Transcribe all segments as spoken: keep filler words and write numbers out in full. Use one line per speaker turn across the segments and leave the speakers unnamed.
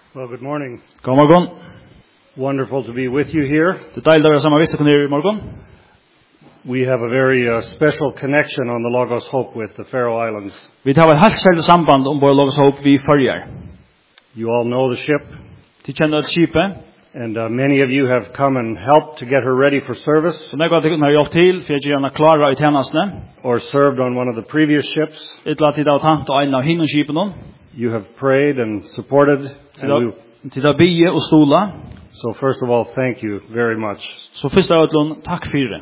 Well, good morning.
God morgon.
Wonderful to be with you here.
Det är deilig å være sammen med dere i morgen.
We have a very uh, special connection on the Logos Hope with the Faroe Islands.
Vi har et helt særlig samband om vår Logos Hope vi førjer.
You all know the ship.
De kjenner et skipet.
And uh, many of you have come and helped to get her ready for service.
Så når jeg har hjulpet til, for jeg gjør henne klare i tjenestene.
Or served on one of the previous ships.
Et eller annet tid av tant og en av henne skipene.
You have prayed and supported. And we,
til å bygge og stola.
so first of all, thank you very much.
Så først av alt, takk for det.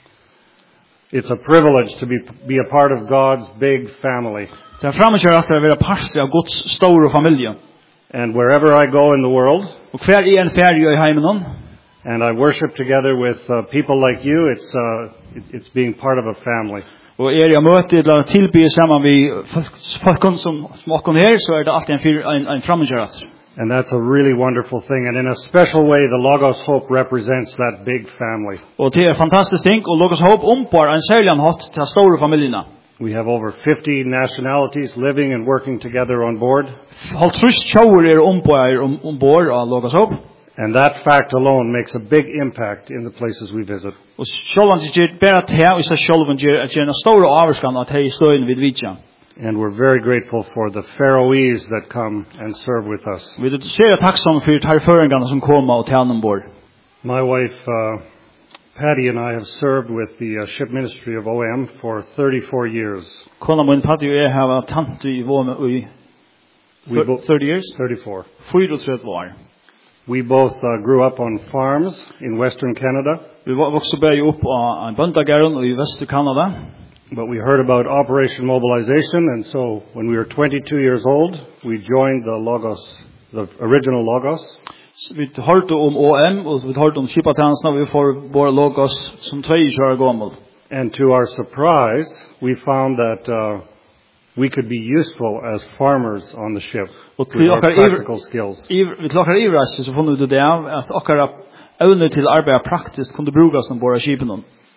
It's a privilege to be, be a part of God's big family.
Det er fremmedkjør at det er være part av Guds store familie.
And wherever I go in the world,
og hver er en ferie i heimen,
and I worship together with uh, people like you, it's, uh, it, it's being part of a family.
og er jeg møter eller tilbyr sammen vi folk som smaker her, så er det alltid en, en, en fremmedkjør.
And that's a really wonderful thing. And in a special way, the Logos Hope represents that big family.
Og det er fantastisk ting, og Logos Hope ompar en særlig hatt til store familiene.
We have over fifty nationalities living and working together on board.
Halvtrus tjauer er ompar om, ombord av Logos Hope.
And that fact alone makes a big impact in the places we visit.
Og sjølvan det gjør bare til, og så sjølvan gjør at gjør en store avskan at hei støyene vid vidtja.
And we're very grateful for the Faroese that come and serve with us.
Vi ser takksom for tarføringene som kommer og tjener ombord.
My wife, uh, Patty, and I have served with the uh, ship ministry of O M for thirty-four years.
Kona min Patty og jeg har tant i vår i thirty years?
thirty-four.
thirty-four år.
We both uh, grew up on farms in Western Canada.
Vi vokste bare opp av en bøndagæren i Vester Canada.
But we heard about Operation Mobilization, and so when we were twenty-two years old, we joined the Logos, the original Logos.
Vi hørte om O M, og vi hørte om skipatjenestene, og vi får våre Logos som tjueårig år gammel.
And to our surprise, we found that uh, we could be useful as farmers on the ship with our practical skills.
Vi til okkar ivrasje, så funnet vi det av at okkar evner til arbeid praktisk kunne brukes som våre skipene.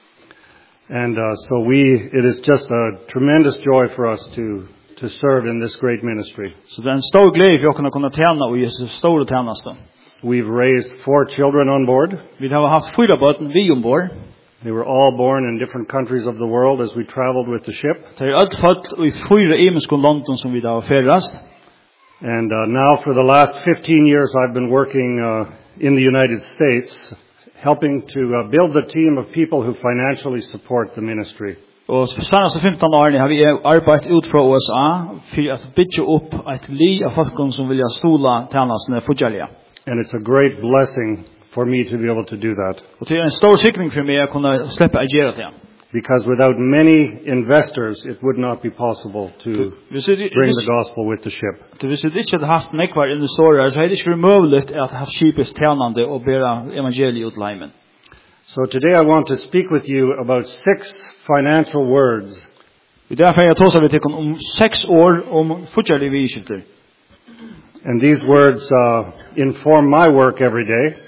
And uh, so we, it is just a tremendous joy for us to to serve in this great ministry.
Så det er en stor glede for å kunne tjene og i store tjenester.
We've raised four children on board.
Vi har haft fyra barn vi ombord.
They were all born in different countries of the world as we traveled with the ship.
Det er alt født i fyra imenskon London som vi da har ferrast.
And uh, now for the last fifteen years I've been working uh, in the United States, helping to uh, build the team of people who financially support the ministry.
Og senast fifteen årene har vi arbeidet ut fra U S A for at bygge opp et li av folk som vil stola tjenestene fortjellige.
And it's a great blessing for me to be able to do that.
Og det er en stor sikring for meg å kunne slippe å gjøre det.
Because without many investors, it would not be possible to bring the gospel with the ship.
Hvis vi ikke hadde haft nekvar investorer, så hadde det ikke vært mulig at ha skipets tjenende og bære evangeliet ut til heimen.
So today I want to speak with you about six financial words.
Derfor jeg tåser vi til om seks år om fortjellige vidskilter.
And these words uh, inform my work every day.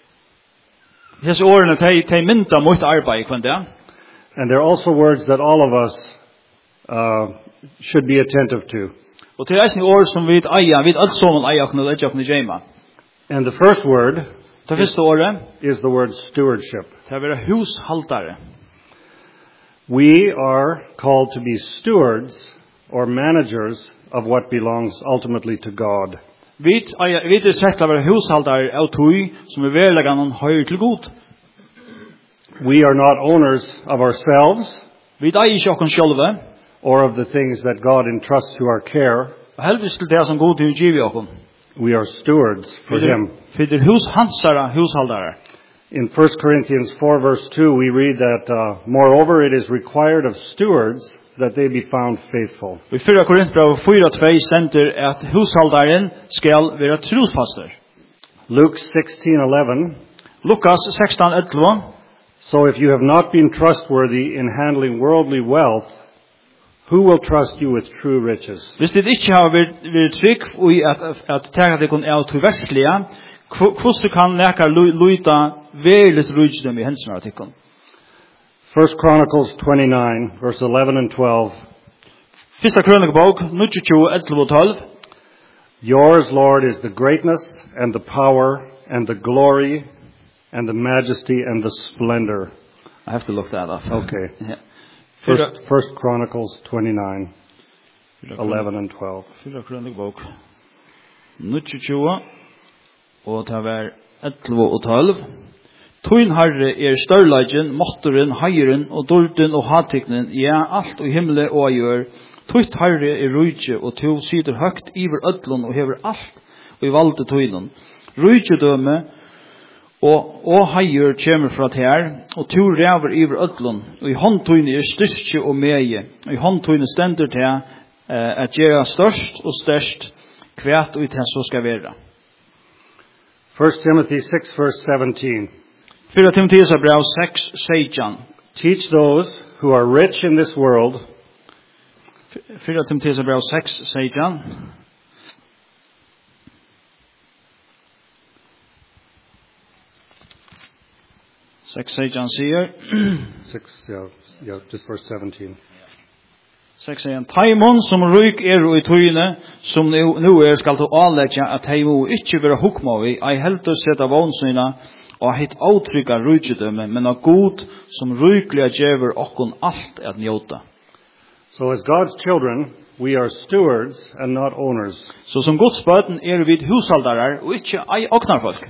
Disse årene de mynda mot arbeid hver dag.
And they're also words that all of us uh, should be attentive to.
Og det er en ord som vi eier, vi alt sammen eier kunne legge kunne gjemme.
And the first word
det første året
is the word stewardship.
Det er være hushaltare.
We are called to be stewards or managers of what belongs ultimately to God.
Vi eier, vi er sett å være hushaltare av tog som er verleggen høyre til god.
We are not owners of ourselves
vi eier ikke oss sjølve
or of the things that God entrusts to our care.
Og heldigvis til det som god til å give oss.
We are stewards for Him.
For det hus hansara hushaldare.
In First Corinthians four verse two we read that uh, moreover it is required of stewards that they be found faithful.
I Första Korinthierbrevet four two ständer att hushållaren skall vara trofast.
Luke sixteen eleven.
Lukas sexton elva.
So if you have not been trustworthy in handling worldly wealth, who will trust you with true riches?
Hvis det ikke har vært trygg i at at ta det kun er til vestlige, hvordan kan lækar luita veldig rikdom i hensyn til kun?
First Chronicles twenty-nine verse eleven and twelve.
Första krönikebok twenty-two eleven och twelve.
Yours, Lord, is the greatness and the power and the glory and the majesty and the splendor.
I have to look that up.
Okay.
Yeah.
First, First Chronicles twenty-nine, eleven and twelve.
Fyra krønikbok. nítogtjúgu og det var ellevu og tólv. Tøyn Herre er størleiken, måtteren, heieren og dulten og hatiknen, ja, alt og himmel og jør. Tøyt Herre er rujtje, og to sitter høgt iver ødlun og hever alt og i valde tøynen. Rujtjedømme og, og heier kommer fra her, og to ræver iver ødlun, og i håndtøyne er styrke og meie, og i håndtøyne stender til uh, at gjøre størst og størst kvært og i det så skal være.
First Timothy six, verse seventeen.
Fyra Timotheus brev seks, sexton.
Teach those who are rich in this world
Fyra Timotheus brev seks, sexton. seks, sexton sier
six, yeah, yeah, just verse seventeen.
seks, sexton. Taimon som ryk er og i tøyne, som nu er skal til anleggja at taimo ikkje være hukmavi, ei heldur seta vånsyna og hitt avtrykka rujtjedømme, men av god som rykliga djever okkon alt at njóta.
So as God's children, we are stewards and not owners.
Så som Guds bøten er vi hushaldarar og ikkje ei oknarfolk.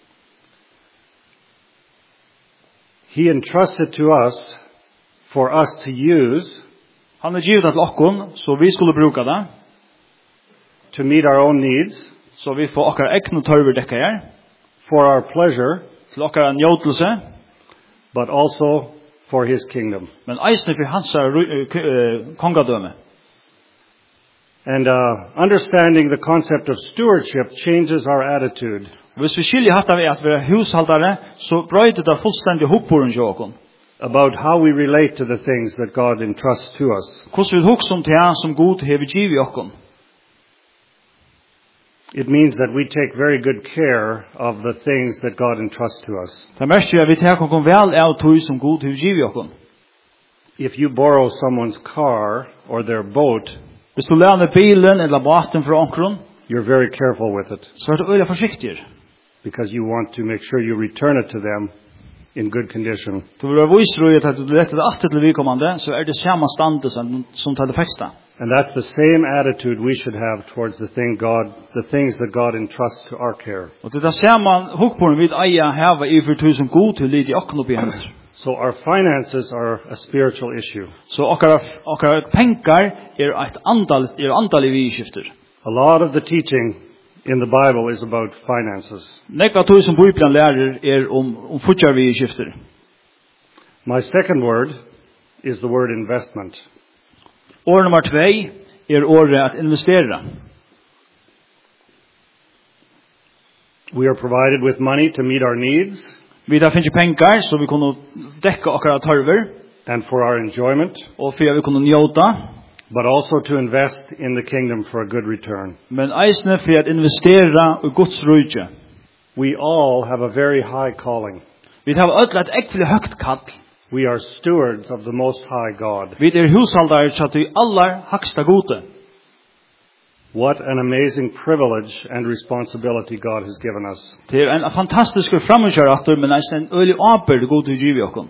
He entrusts it to us for us to use
Han er givet til okkon, så vi skulle bruka det,
to meet our own needs,
så vi får okkar egnu tørver dekka her,
for our pleasure,
til okkar njotelse,
but also for his kingdom.
men eisne for hans uh, kongadøme.
And uh, understanding the concept of stewardship changes our attitude.
Hvis vi skiljer hatt av at vi er hushaldare, så brøyder det fullstendig hoppuren til okkon.
About how we relate to the things that God entrusts to us.
Hvordan vi hugsa om det som god hever givet okkon.
It means that we take very good care of the things that God entrusts to us.
Det mest er vi tek okkon vel av tøy som god hever givet okkon.
If you borrow someone's car or their boat,
Hvis du låner bilen eller båten fra onkron,
you're very careful with it
så er du øyla forsiktig.
because you want to make sure you return it to them in good condition.
Du vil være visrøy at du letter det alltid til vidkommande, så er det samme stande som, som til det feksta.
And that's the same attitude we should have towards the thing God, the things that God entrusts to our care.
Og det er samme hukporn vi eier heva i for tøy som god til lid i okken oppi hendt.
So our finances are a spiritual issue.
Så okkar, okkar pengar er et andal, er andal i vidskifter.
A lot of the teaching in the Bible is about finances.
Nekva tøy som Bibelen lærer er om, om futjar vidskifter.
My second word is the word investment.
År nummer tvei er året at investera.
We are provided with money to meet our needs
Vi da finnes pengar så vi kunne dekka okkara tørver,
and for our enjoyment,
og for vi kunne njóta,
but also to invest in the kingdom for a good return.
men eisne for at investera i Guds rujtje.
We all have a very high calling.
Vi tar öll et ekvile høgt kall.
We are stewards of the Most High God.
Vi er hushaldar satt i allar haksta gode.
What an amazing privilege and responsibility God has given us.
Det er en fantastisk framkjørator, men eisne en øylig åper gode givi okkon.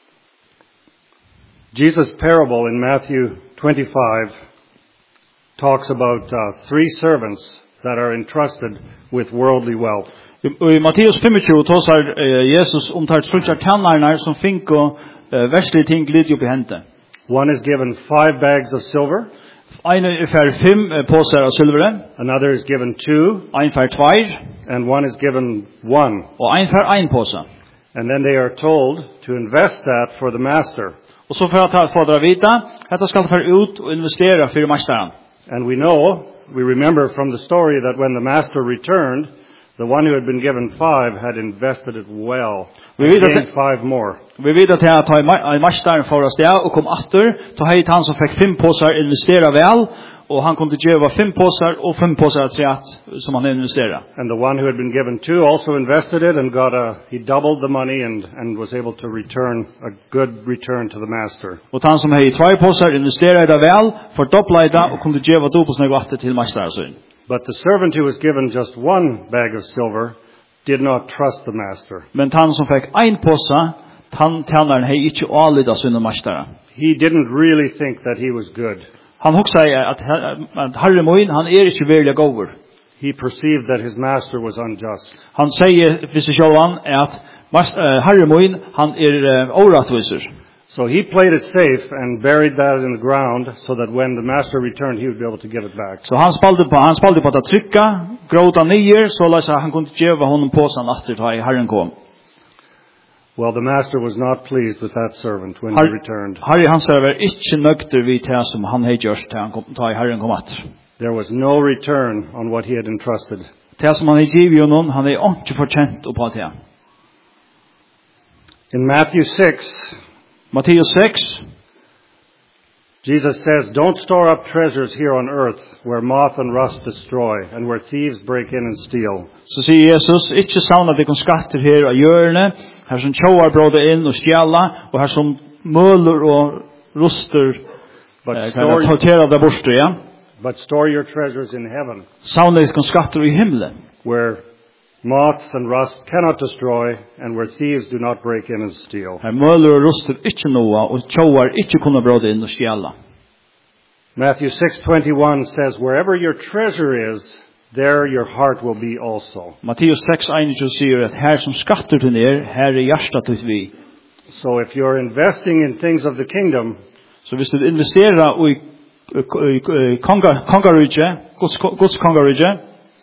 Jesus' parable in Matthew twenty-five talks about uh, three servants that are entrusted with worldly wealth.
I Matteus tjuefem tåsar uh, Jesus om tar trutjar tannarnar som fink og uh, verslige ting glidde opp i hente.
One is given five bags of silver.
Ein er fær fem uh, påsar av silvere,
Another is given two,
ein fær tveir,
and one is given one.
og ein fær ein påsa.
And then they are told to invest that for the master.
Og så for at få dere vite, dette skal fær ut og investera for masteren.
And we know, we remember from the story that when the master returned, the one who had been given five had invested it well.
We
And
read that-
gained five more.
Vi vet at jeg tar masteren for oss det, og kom atter, så heit han som fikk fem påsar investera vel, og han kunne gjøre fem påsar og fem påsar treat som han investera.
And the one who had been given two also invested it and got a, he doubled the money and, and was able to return a good return to the master.
Og han som hei tvei påsar investera det vel, fordobla det og kunne gjøre dobbelt snakk atter til masteren sin.
But the servant who was given just one bag of silver did not trust the master.
Men han som fikk ein påse, han tjänaren hei ikkje alida sina mastara.
He didn't really think that he was good.
Han hugsa at at Herre moin, han er ikkje verlig gover.
He perceived that his master was unjust.
Han sier hvis det sjåan at Herre moin, han er oratviser.
So he played it safe and buried that in the ground so that when the master returned he would be able to give it back.
Så han spalde på han spalde på at trykka, gråta nyer så la han kunde geva honom påsan atter ta i Herren kom.
Well, the master was not pleased with that servant when he returned.
Harry han sa var ikkje nøgter vi til som han hei gjørst til han kom ta i Herren kom atter.
There was no return on what he had entrusted.
Til som han hei givet jo noen, han hei ikke fortjent oppa til.
In Matthew six,
Matthew six,
Jesus says, "Don't store up treasures here on earth where moth and rust destroy and where thieves break in and steal."
Så sier Jesus, ikke savna de kom skatter her av hjørne, her som tjauar bråda inn og stjala, og her som møler og ruster
But
eh,
store,
tortera der borste, ja.
but store your treasures in heaven
Savna de kom skatter i himlen,
where moths and rust cannot destroy and where thieves do not break in and steal.
her møler og ruster ikke noa, og tjauar ikke kunne bråda inn og stjala.
Matthew six twenty-one says, "Wherever your treasure is, there your heart will be also."
Matteus six einogtjúgu sier at her som skatter til er, her er hjertet ut vi.
So if you're investing in things of the kingdom,
Så hvis du investerer i kongarydje, Guds kongarydje,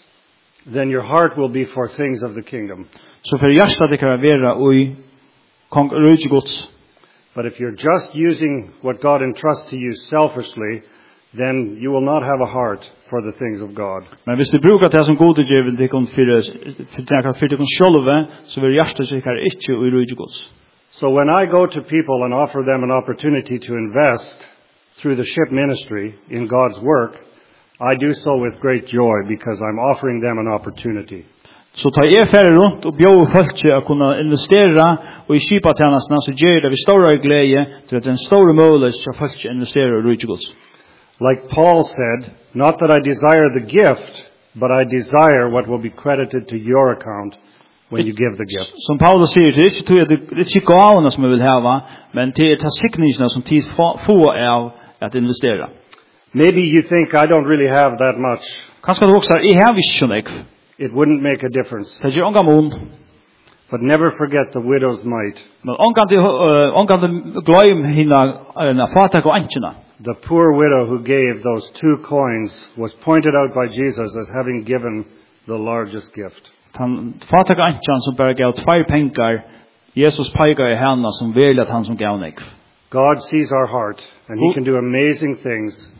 then your heart will be for things of the kingdom.
så for hjertet det kan være i kongarydje Guds.
But if you're just using what God entrusts to you selfishly, then you will not have a heart for the things of God.
Men hvis du brukar det som gode djevel til kun fyrir fyrir kun sjálve, så vil hjertet det kan ikke i rydje Guds.
So when I go to people and offer them an opportunity to invest through the ship ministry in God's work, I do so with great joy because I'm offering them an opportunity.
Så tar jeg færre rundt og bjør folk til å kunne investere og i kipatjenestene så gjør det vi store glede til at en store mulighet til folk til å investere i rydje Guds.
Like Paul said, not that I desire the gift, but I desire what will be credited to your account when you give the gift.
Som Paulus sier, det er ikke tog at det er ikke gavene som jeg vil hava, men det er tassikningene som tid få av at investere.
Maybe you think I don't really have that much.
Kanskje du også er, jeg har ikke sånn jeg.
It wouldn't make a difference.
Det er ikke mån.
But never forget the widow's mite.
Men omgang til gløym hina fatak og ankjena.
The poor widow who gave those two coins was pointed out by Jesus as having given the largest gift.
Han fatak og ankjena som bare gav tvær pengar, Jesus peikar i henne som vil at han som gav nek.
God sees our heart and he can do amazing things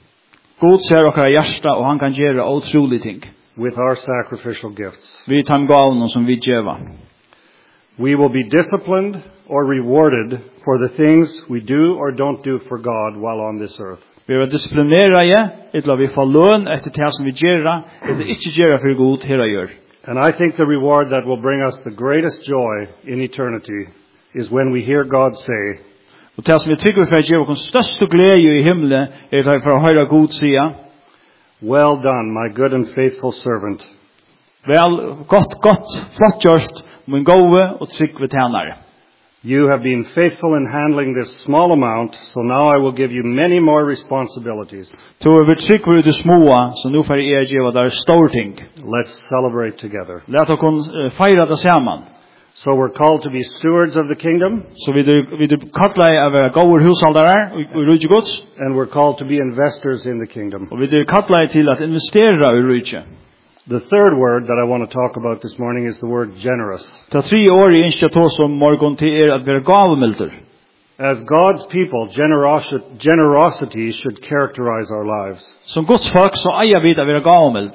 God ser okkara hjärsta og han kan gjøre otrolige ting.
with our sacrificial gifts.
Vi tar gavene som vi gjeva.
We will be disciplined or rewarded for the things we do or don't do for God while on this earth.
Vi er disiplinera, etla vi får løn etter det som vi gjør, eller ikke gjør for god her å gjøre.
And I think the reward that will bring us the greatest joy in eternity is when we hear God say,
Og det som vi tykker for å gjøre oss største glede i himmelen, er det for å høre god sida.
"Well done, my good and faithful servant.
Vel, godt, godt, flott gjørst, min gode og trygge tjenare.
You have been faithful in handling this small amount, so now I will give you many more responsibilities.
To er vi trygge i det små, så nå får jeg gjøre det store ting.
Let's celebrate together."
Lät oss kun feira det sammen.
So we're called to be stewards of the kingdom,
Så vi vi kallar av være gode hushållare i rydje Guds,
and we're called to be investors in the kingdom.
og vi kallar til at investera i rydje.
The third word that I want to talk about this morning is the word generous.
Ta tre år i initiativ som morgon til er at være gavemilder.
As God's people, generosity, generosity should characterize our lives.
Som Guds folk så eier vi at være gavemild.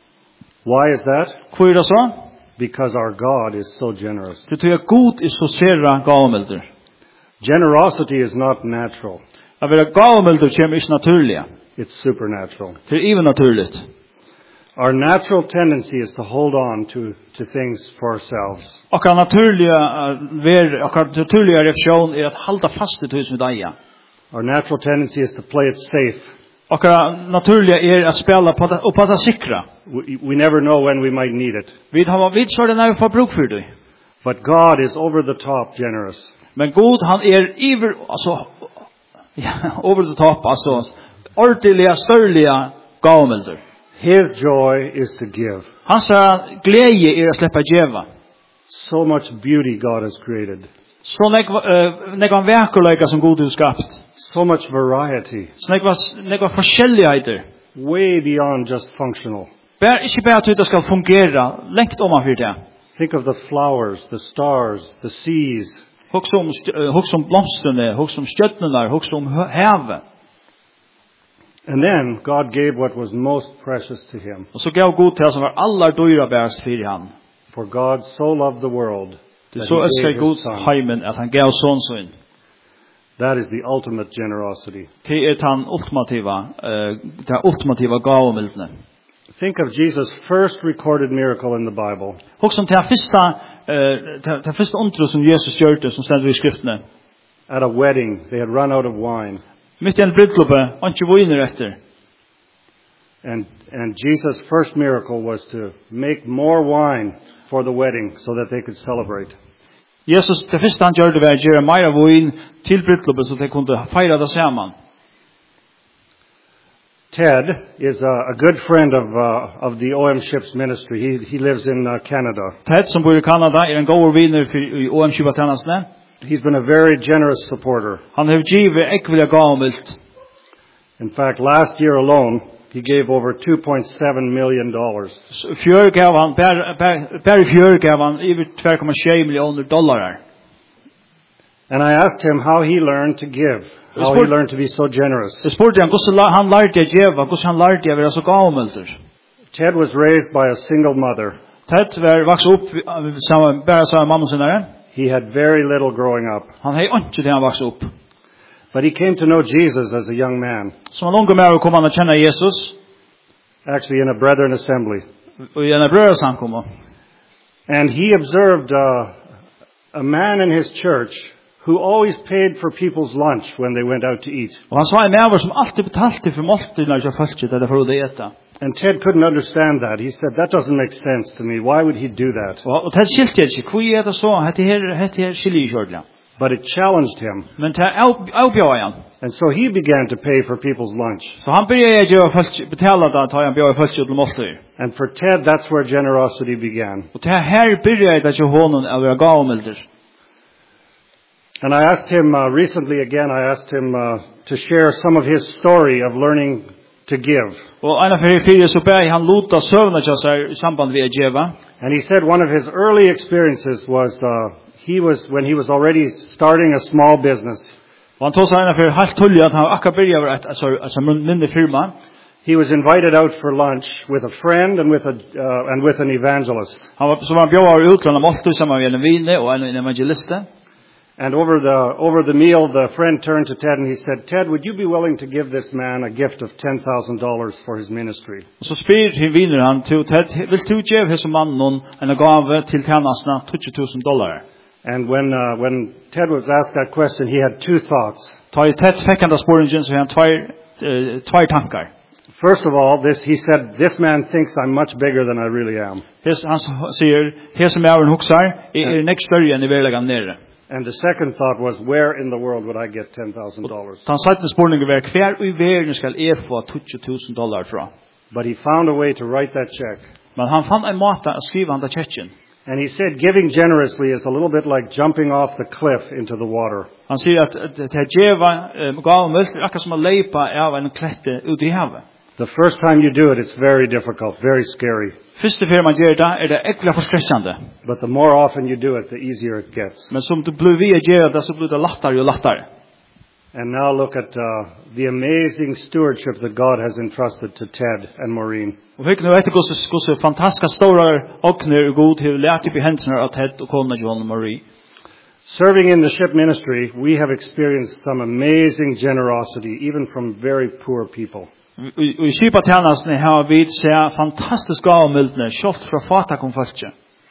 Why is that?
Hvor er det så?
Because our God is so generous.
Det er god i så sera gavemilder.
Generosity is not natural.
At være gavemilder kommer ikke naturlig.
It's supernatural.
Det er even naturligt.
Our natural tendency is to hold on to, to things for ourselves.
Okkar naturliga ver, okkar naturliga reaktion er at halda fast i det som vi eier.
Our natural tendency is to play it safe
Och naturliga är att spela på att och på att säkra.
We, we never know when we might need it.
Vi har vid så det när vi får bruk för det.
But God is over the top generous.
Men Gud han är över alltså ja, over the top alltså ordentliga störliga gåvomilder.
His joy is to give.
Hans glädje är att släppa geva.
So much beauty God has created.
Så när när kan verkligheten som Gud har skapat.
So much variety.
Så när kan när kan forskjelligheter.
Way beyond just functional.
Bara inte bara att det ska fungera längt om man för det.
Think of the flowers, the stars, the seas.
Hugsa om hugsa om blomsterna, hugsa om stjärnorna, hugsa om havet.
And then God gave what was most precious to him.
Och så gav Gud till som var allra dyra bäst för han.
For God so loved the world.
Det så älskar Gud heimen att han gav son sin.
That is the ultimate generosity.
Det är den ultimativa eh den ultimativa gåvomilden.
Think of Jesus' first recorded miracle in the Bible.
Hugsa om det första eh det första undret som Jesus gjorde som står i skriften.
At a wedding, they had run out of wine.
Mitt i en bröllop och inte viner efter.
And and Jesus' first miracle was to make more wine for the wedding so that they could celebrate.
Jesus det första han gjorde var att göra mer vin till bröllopet så att de kunde fira det samman.
Ted is a, a good friend of uh, of the O M Ships ministry. He he lives in uh, Canada.
Ted som bor i Kanada är en god viner för O M Ships-tjänsten.
He's been a very generous supporter.
Han har givit ekviga gåvomilt.
In fact, last year alone, he gave over two point seven million dollars.
Fjör gav han per fjör gav han över två komma sju miljoner dollar.
And I asked him how he learned to give, how he learned to be so generous.
Jag frågade han hur han lärde att ge, hur han lärde att vara så gåvomild.
Ted was raised by a single mother.
Ted var vuxen upp samma bara samma mamma sin där.
He had very little growing up.
Han hade inte det han vuxen upp.
But he came to know Jesus as a young man.
Som en ung man kom han att känna Jesus.
Actually in a brethren assembly.
Och i en brödrasamkomma.
And he observed uh, a man in his church who always paid for people's lunch when they went out to eat.
Och han sa en man som alltid betalade för måltid när jag folket eller för att äta.
And Ted couldn't understand that. He said, that doesn't make sense to me. Why would he do that?
Och Ted skilte inte. Hur är det så? Det här det här skiljer.
But it challenged him.
Men det avbjöd han.
And so he began to pay for people's lunch.
Så han började göra folk betala det att han bjöd folk till måltid.
And for Ted, that's where generosity began.
Och det här började att göra honom att vara gåvomilder.
And I asked him uh, recently again, I asked him uh, to share some of his story of learning to give.
Och en av de fyra så började han låta sövna sig i samband med att geva.
And he said one of his early experiences was uh, he was when he was already starting a small business.
Och han tog sig en av de halvt tulliga att han akkurat började ett alltså en mindre firma.
He was invited out for lunch with a friend and with a uh, and with an evangelist.
Han var så var bjöd ut till en måltid samman med en vin och en evangelist.
And over the over the meal, the friend turned to Ted and he said, "Ted, would you be willing to give this man a gift of ten thousand dollars for his ministry?"
Och så spyr vinner han till Ted, vill du ge hos mannen en gåva till tjänarna tjugo tusen dollar?
And when uh, when Ted was asked that question, he had two thoughts.
Ta i Ted fick han det spåringen så han två två tankar.
First of all, this he said, "This man thinks I'm much bigger than I really am."
His han säger, "Här som är en huxar är next större än i verkligheten nere."
And the second thought was, where in the world would I get ten thousand dollars?
Han sa till spåringen var kvar i världen ska är få tjugo tusen dollar från.
But he found a way to write that check.
Men han fann en måte att skriva han det checken.
And he said giving generously is a little bit like jumping off the cliff into the water.
Han säger att det geva gåvan väl akkurat som att lepa av en klätte ut i havet.
The first time you do it, it's very difficult, very scary.
Första för man gör det är det äckliga förskräckande.
But the more often you do it, the easier it gets.
Men som du blir via gör det så blir det lättare och lättare.
And now look at uh, the amazing stewardship that God has entrusted to Ted and Maureen.
Och hur kan du veta hur så fantastiska stora åkner och god till lärt upp i händerna av Ted och kona John och Marie.
Serving in the ship ministry, we have experienced some amazing generosity, even from very poor people.
Och i kyrkatjänsten har vi sett fantastiska avmildningar, kört från fatakom folket.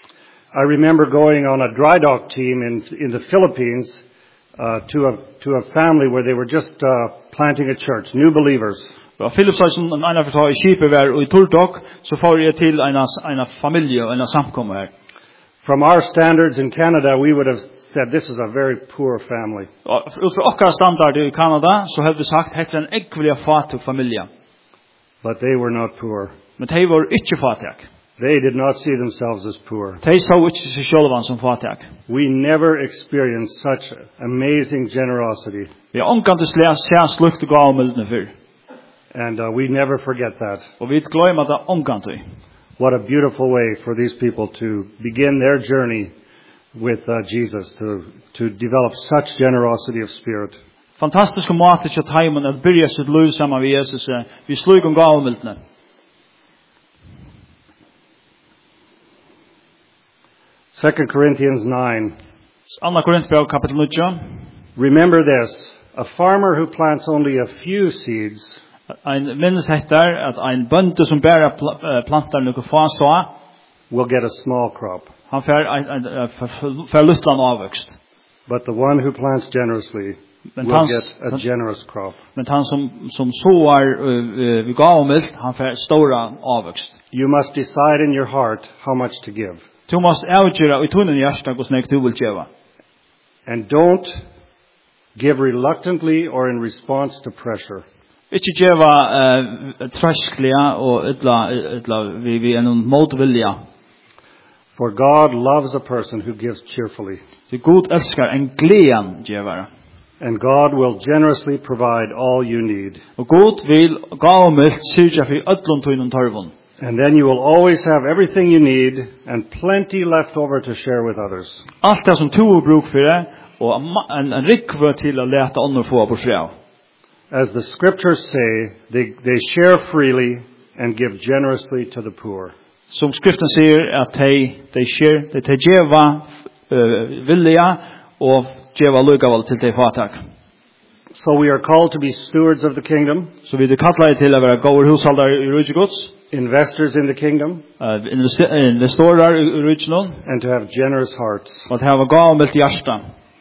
I remember going on a dry dock team in in the Philippines uh, to a to a family where they were just uh, planting a church, new believers.
Og Philip sa som en av i skipet var og i Turtok, så får jeg til en, en familie og en samkommer her.
From our standards in Canada, we would have said this is a very poor family.
Og ut fra okkar standard i Kanada, så hadde vi sagt hette en ekvelig fattig familie.
But they were not poor.
Men de var ikke fattig.
They did not see themselves as poor.
De så ikke seg selv som fattig.
We never experienced such amazing generosity.
Vi har omkant til å se slukt og gavmildene før.
And uh, we never forget that.
Og vi glemmer det omkant til.
What a beautiful way for these people to begin their journey with uh, Jesus, to, to develop such generosity of spirit.
Fantastisk måte til timen at byrja sitt liv sammen med Jesus. Vi slug om gavmildene.
Second Corinthians nine.
Anna Korinthbrev kapitel nine.
Remember this, a farmer who plants only a few seeds
Ein minnes hettar at ein bønde som bæra plantar nokre få så
will get a small crop.
Han fer ein fer lutlan avvekst.
But the one who plants generously
Men
will
hans,
get a generous crop.
Men han som som såar uh, vi gav milt, han fer stora avvekst.
You must decide in your heart how much to give.
Du måste avgöra i tunnen hjärta hur snägt du vill geva.
And don't give reluctantly or in response to pressure.
Ikke geva uh, trashkliga og etla etla vi vi en motvilja.
For God loves a person who gives cheerfully.
Så Gud älskar en glean gevare.
And God will generously provide all you need.
Og Gud vil gavmilt syrja for öllum tøynum tarvun.
And then you will always have everything you need and plenty left over to share with others.
Allt det som du har bruk for det, og en, en rikve til å lete andre få på seg.
As the scriptures say, they, they share freely and give generously to the poor.
Som skriften sier at de, de skjer, de, de gjeva uh, vilja og gjeva lukavall til de fatak.
So we are called to be stewards of the kingdom.
Så vi er kallet til å være gård hushaldar i rydgjegods.
Investors in the kingdom.
Uh, investorer i rydgjegods.
And to have generous hearts.
Og til å ha gavmilt hjärsta.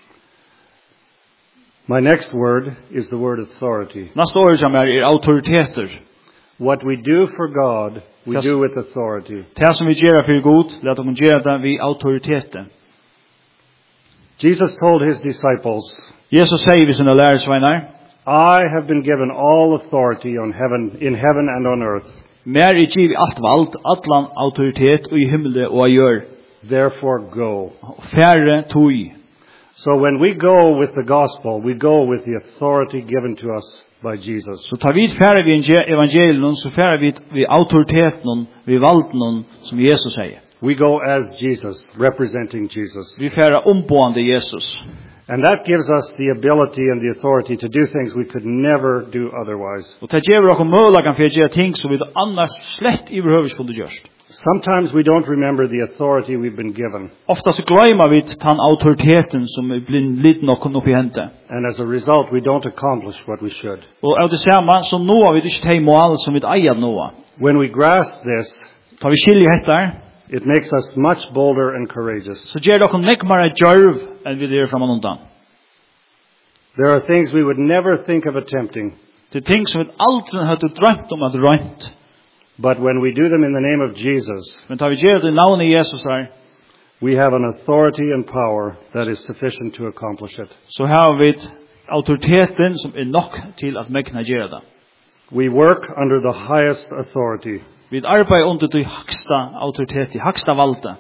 My next word is the word authority.
Neste ord som er, er autoriteter.
What we do for God, we do with authority.
Det som vi gjør for Gud, let oss gjøre det ved autoriteter.
Jesus told his disciples,
Jesus sier vi sine lærersveinar,
I have been given all authority on heaven, in heaven and on earth.
Mer er giv alt vald, atlan autoritet og i himmelen og i jord.
Therefore go.
Færre tog.
So when we go with the gospel, we go with the authority given to us by Jesus.
Så tar vi færre vi evangelien, så færre vi vi autoriteten, vi valden som Jesus sier.
We go as Jesus, representing Jesus.
Vi færre ombående Jesus.
And that gives us the ability and the authority to do things we could never do otherwise.
Og det gjør oss mulighet for å gjøre ting som vi annars slett i behøver skulle gjøre.
Sometimes we don't remember the authority we've been given.
Ofta så glemmer vi den autoriteten som er blitt litt nok opp i hente.
And as a result, we don't accomplish what we should.
Og av det samme, så nå har vi ikke de mål som vi eier nå.
When we grasp this,
tar vi skilje etter,
it makes us much bolder and courageous.
så gjør dere nekmere djørv enn vi gjør frem undan.
There are things we would never think of attempting.
Det er ting som vi aldri hadde drømt om at rønt.
But when we do them in the name of Jesus,
Men tar vi gjør det i navnet Jesus her,
we have an authority and power that is sufficient to accomplish it.
så har vi autoriteten som er nok til at megna gjøre det.
We work under the highest authority.
Vi arbeider under det høgsta autoritet, det høgsta valde.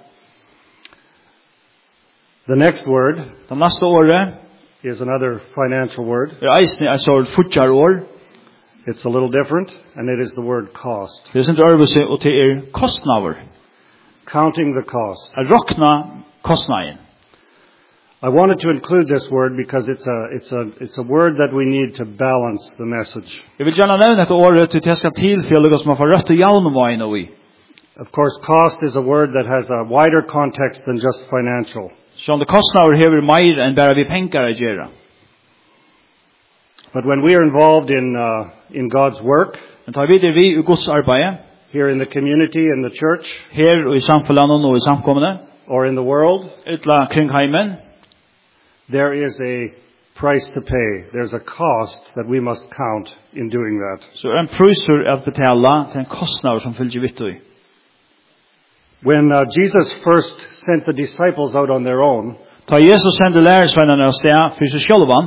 The next word
Det neste året
is another financial word.
er eisne er så futjar år.
It's a little different, and it is the word cost.
Det er sin øvelse, og det er kostnader.
Counting the cost.
Er rokna kostnaden.
I wanted to include this word because it's a it's a it's a word that we need to balance the message.
Jeg vil gjerne nevne dette året til det skal tilfelle som man får rødt og javnveien og i.
Of course, cost is a word that has a wider context than just financial.
Så det kostnader hever mer enn bare vi penger å gjøre.
But when we are involved in uh, in God's work,
Men tar videre vi i Guds arbeid,
here in the community, in the church,
her og i samfunnet og i samkommende,
or in the world,
utla kring heimen,
there is a price to pay. There's a cost that we must count in doing that.
Så er en prøyser at betala til en kostnad som fylgjer vittøy.
When uh, Jesus first sent the disciples out on their own,
Ta Jesus sendte lærersvennerne av sted for seg sjølvan,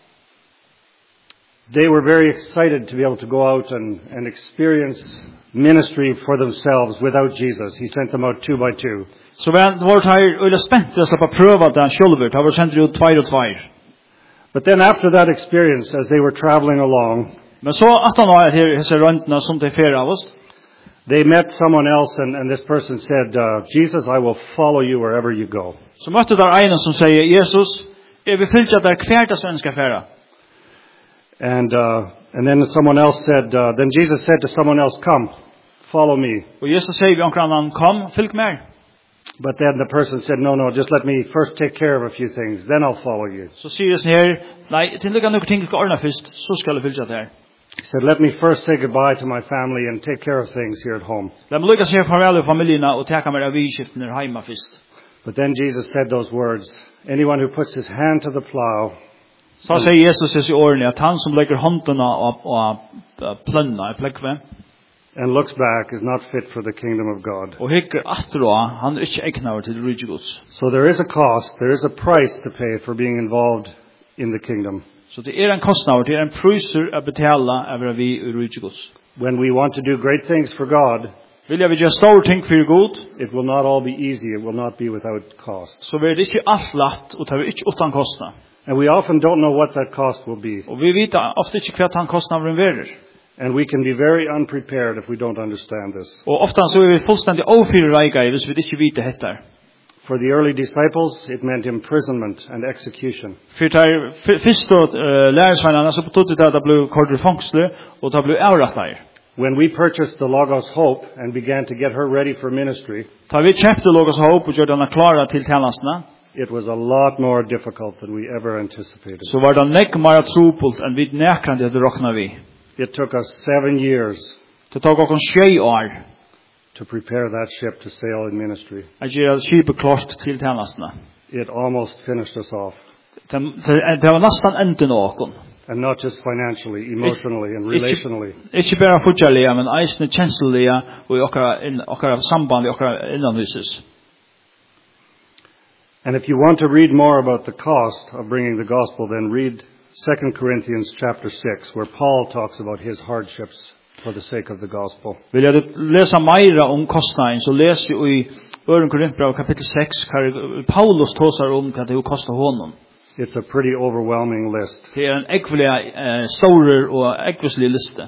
they were very excited to be able to go out and, and experience ministry for themselves without Jesus. He sent them out two by two.
så var det var her øyla spent til å slippe prøva den sjølver. Det var sendt ut tveir og tveir.
But then after that experience, as they were traveling along,
Men så at han var her hese røntene som de fer av oss,
they met someone else, and, and this person said, uh, Jesus, I will follow you wherever you go.
så møtte der en som sier, Jesus, jeg vil fylgja der hvert av svenska færa.
And uh, and then someone else said, uh, then Jesus said to someone else, come, follow me.
Og Jesus sier vi omkring han, kom, fylg mer.
But then the person said, no, no, just let me first take care of a few things, then I'll follow you.
Så sier Jesus her, nei, til lukka nokre ting skal ordna først, så skal jeg fylgja der.
He said, let me first say goodbye to my family and take care of things here at home.
La meg lukka se farvel av familierna og teka mer av vidskiftene heima først.
But then Jesus said those words, anyone who puts his hand to the plow
Så sier Jesus i årene at han som legger håndene og, og, og plønna i plekve,
and looks back is not fit for the kingdom of God.
og hikker atro, han er ikke egnar til rydde Guds.
So there is a cost, there is a price to pay for being involved in the kingdom.
Så det er en kostnad, det er en pryser å betala over vi i rydde Guds.
When we want to do great things for God,
Vil jeg vil gjøre store ting for Gud,
it will not all be easy, it will not be without cost.
så vil det ikke alt latt, og det vil ikke utan kostnad.
And we often don't know what that cost will be.
Og vi vet ofte ikke hva han kostnad vil være.
And we can be very unprepared if we don't understand this.
Og ofte så er vi fullstendig overreika hvis vi ikke vet dette.
For the early disciples, it meant imprisonment and execution.
For der første uh, lærersvennerne så betydde det at det ble kort i fangsle, og det ble avrettet.
When we purchased the Logos Hope and began to get her ready for ministry,
Da vi kjøpte Logos Hope og gjør denne klare til tjenestene,
it was a lot more difficult than we ever anticipated.
så var det nekk mer trupult enn vi nekrande hadde råkna vi.
It took us seven years
Det tok oss tjei år
to prepare that ship to sail in ministry.
at gjøre skipet klart til tjenestene.
It almost finished us off.
Det, det, det var nesten enden av oss.
And not just financially, emotionally, and relationally.
Ikke bare fortjellige, men eisne kjenslige og i okkara samband i okkara innanvises.
And if you want to read more about the cost of bringing the gospel, then read Second Corinthians chapter six, where Paul talks about his hardships for the sake of the gospel.
Vil jeg lesa meira om kostnaden, så les vi i Øren Korintbrev kapittel seks, hvor Paulus tåsar om hva det kostar honom.
It's a pretty overwhelming list.
Det er en ekvelig uh, stor og ekvislig liste.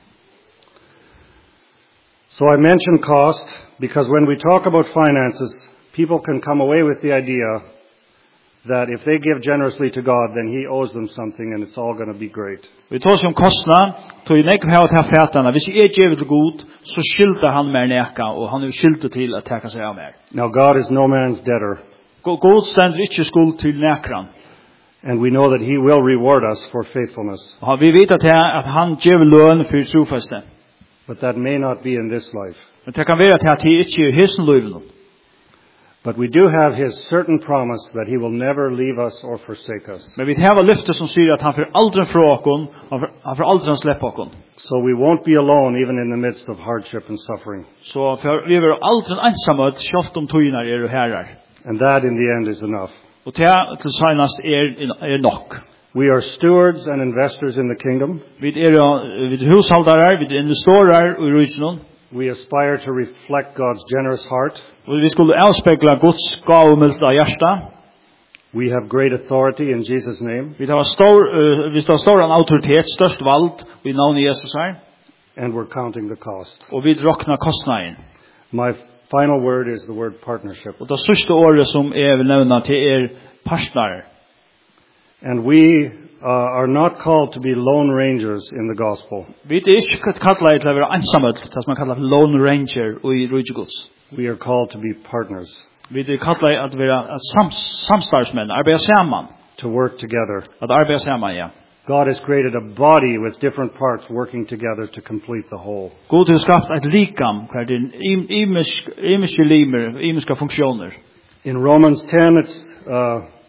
So I mention cost because when we talk about finances, people can come away with the idea that if they give generously to God, then he owes them something and it's all going to be great.
Vi tås om kostnad, tog i nekv hava til fætana. Hvis jeg gjør det god, så skylder han mer neka, og han er skylder til at teka seg av mer.
Now God is no man's debtor,
God stender ikke skuld til nekran.
and we know that he will reward us for faithfulness.
Og vi vet at, at han gjør løn for trofaste.
But that may not be in this life.
Men det kan være til at det ikke er hesen løyven.
But we do have his certain promise that he will never leave us or forsake us.
Men vi har lyfte som sier at han får aldri fra okon, han får aldri slippe okon.
So we won't be alone even in the midst of hardship and suffering.
Så for vi er aldri ensamme, selv om tøyner er og herrer.
And that in the end is enough.
Og det til senast er, er nok.
We are stewards and investors in the kingdom.
Vi er, vi er hushaldere, vi er investorer i rysenen.
We aspire to reflect God's generous heart.
Og vi skulle avspekla Guds gavmilda hjärta.
We have great authority in Jesus' name.
Vi har stor, uh, vi har stor en autoritet, størst vald i navnet Jesus her.
And we're counting the cost.
Og vi råkna kostnaden.
My final word is the word partnership.
Og det sørste året som jeg vil nevna til er partner.
And we uh, are not called to be lone rangers in the gospel.
Vi er ikke kallet til å være ensamhet, det som man kallar lone ranger i rydgjegods.
We are called to be partners,
Vi er kallet at være sams, samstarvsmenn, arbeida saman.
to work together.
At arbeida saman, ja.
God has created a body with different parts working together to complete the whole.
God har skapt et likam, hver det er imiske limer, imiske funksjoner.
In Romans ten, it's uh,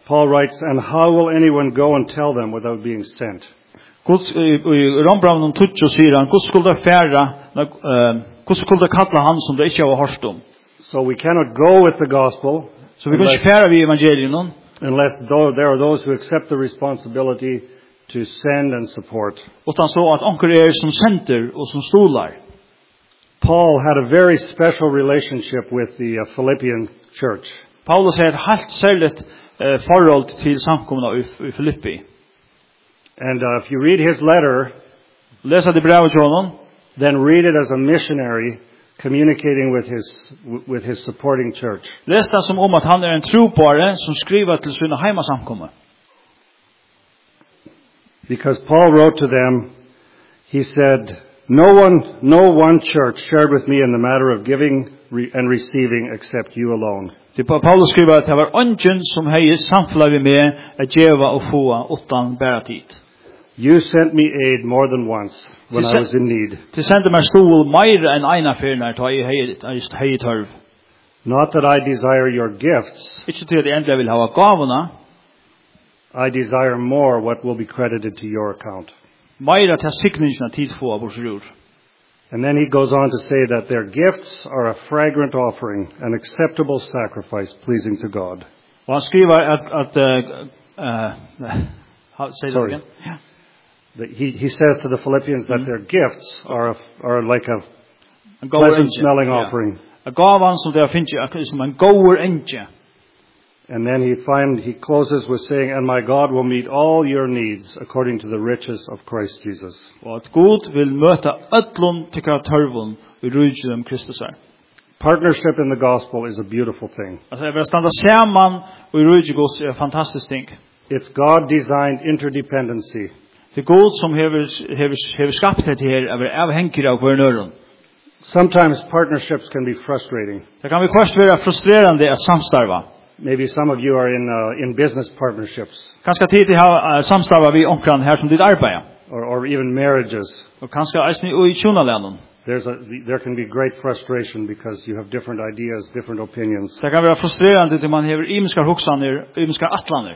Paul writes, and how will anyone go and tell them without being sent?
Guds i Rombrevnen tutjo sier han, Guds skulle færa, Guds skulle kalla han som det ikke har hørt om.
So we cannot go with the gospel
Så vi kan ikke færa vi evangelien
unless though there are those who accept the responsibility to send and support.
utan så at onker er som senter og som stolar.
Paul had a very special relationship with the uh, Philippian church.
Paulus har et helt særligt uh, forhold til samkomna i, i Filippi.
And uh, if you read his letter,
Lesa det brevet til honom,
then read it as a missionary communicating with his with his supporting church.
les det som om at han er en tropare som skriver til sina heimasamkomma.
Because Paul wrote to them, he said, no one, no one church shared with me in the matter of giving re- and receiving except you alone.
Til Paulus skriver at det var ungen som hei samfla vi med at djeva og få utan bæra tid.
You sent me aid more than once when I was in need.
Til sendte meg stol meira enn eina fyrnar ta i hei tørv.
Not that I desire your gifts,
Ikke til at jeg endelig vil hava gavuna,
I desire more what will be credited to your account.
meira til sikningsna tid få av borsrur.
And then he goes on to say that their gifts are a fragrant offering, an acceptable sacrifice pleasing to God.
Og han skriver at, at uh, uh, how, say that
Sorry.
again? Yeah.
That He, he says to the Philippians that their gifts are, a, are like a
En goer
pleasant
enge.
smelling
Ja.
offering.
A gavan som det finnes er som en goer enge.
And then he find, he closes with saying, and my God will meet all your needs according to the riches of Christ Jesus.
Og at God vil møta öllum tykkara tørvun i rujum Kristus er.
Partnership in the gospel is a beautiful thing.
Altså jeg vil standa saman og i rujum Guds er fantastisk ting.
It's God-designed interdependency.
Det er God som hever, hever, hever skapt det her av avhengig av hver nøren.
Sometimes partnerships can be frustrating.
Det kan vi først være frustrerande at samstarva.
Maybe some of you are in, uh, in business partnerships
Kanskje tid til å ha uh, samstarva vi omkran her som ditt arbeid.
or, or even marriages.
Og kanskje eisne i tjonalænen.
There's a, there can be great frustration because you have different ideas, different opinions.
Det kan være frustrerande til man hever imiskar hoksaner, imiskar atlaner.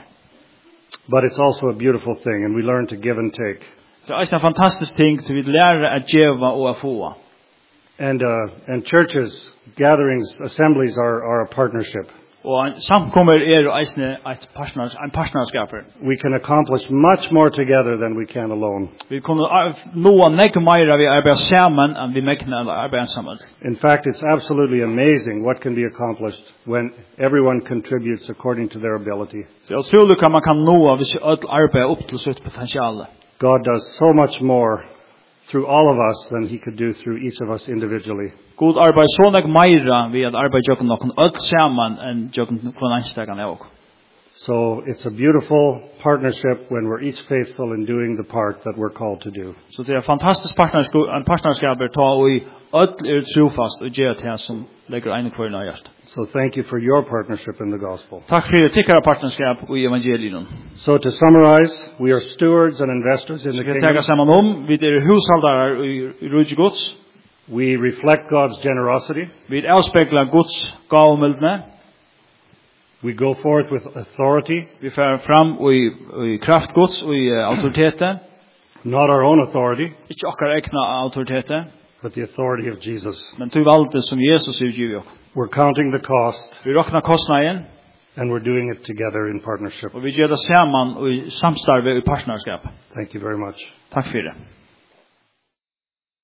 But it's also a beautiful thing, and we learn to give and take.
Det er eisne en fantastisk ting til vi lærer at djeva og at få.
And, uh, and churches, gatherings, assemblies are, are a partnership.
Og samkommer er eisne et partners, en partnerskaper.
We can accomplish much more together than we can alone.
Vi kunne nå nekka meira vi arbeider saman enn vi mekna arbeider saman.
In fact, it's absolutely amazing what can be accomplished when everyone contributes according to their ability.
Det er utrolig hva man kan nå hvis vi ødel arbeider opp til sitt potensial.
God does so much more through all of us than he could do through each of us individually.
God arbeider så nek meira vi at arbeider jokken nokken ødel saman enn jokken kvann anstegan av okk.
So it's a beautiful partnership when we're each faithful in doing the part that we're called to do.
Så det er fantastisk partnerskap, en partnerskaper ta og i ødel er trofast og gjør til som legger ene kvar i nøyast.
So thank you for your partnership in the gospel.
Takk for tikkara partnerskap i evangelien.
So to summarize, we are stewards and investors in the
Vi
kingdom.
tenker saman om, vi er hushaldarar i rujt Guds,
We reflect God's generosity.
vi avspekla Guds gavmildne,
We go forth with authority,
vi fer fram i, i kraft Guds og i uh, autoritet,
not our own authority,
ikke okkar egna autoritet,
but the authority of Jesus.
men tu valde som Jesus er givet okk.
We're counting the cost,
Vi rokna kostnaden,
and we're doing it together in partnership.
og vi gjør det saman og i samstarve og i partnerskap.
Thank you very much.
Takk for det.